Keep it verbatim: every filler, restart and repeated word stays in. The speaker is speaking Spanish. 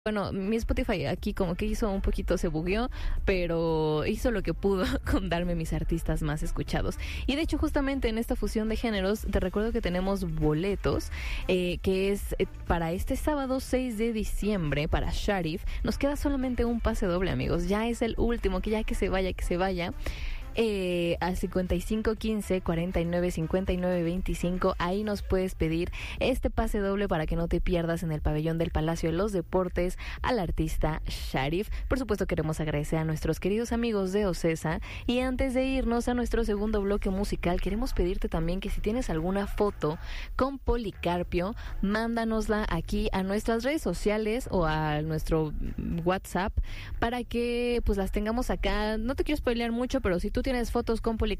Bueno, mi Spotify aquí como que hizo un poquito, se bugueó, pero hizo lo que pudo con darme mis artistas más escuchados. Y de hecho, justamente en esta fusión de géneros, te recuerdo que tenemos boletos, eh, que es eh, para este sábado seis de diciembre, para Sharif. Nos queda solamente un pase doble, amigos. Ya es el último, que ya que se vaya, que se vaya. Eh, al cincuenta y cinco quince cuarenta y nueve cincuenta y nueve veinticinco, ahí nos puedes pedir este pase doble para que no te pierdas en el pabellón del Palacio de los Deportes al artista Sharif. Por supuesto, queremos agradecer a nuestros queridos amigos de Ocesa, y antes de irnos a nuestro segundo bloque musical, queremos pedirte también que si tienes alguna foto con Policarpio, mándanosla aquí a nuestras redes sociales o a nuestro WhatsApp para que pues las tengamos acá. No te quiero spoilear mucho, pero si tú tienes fotos con Policarpio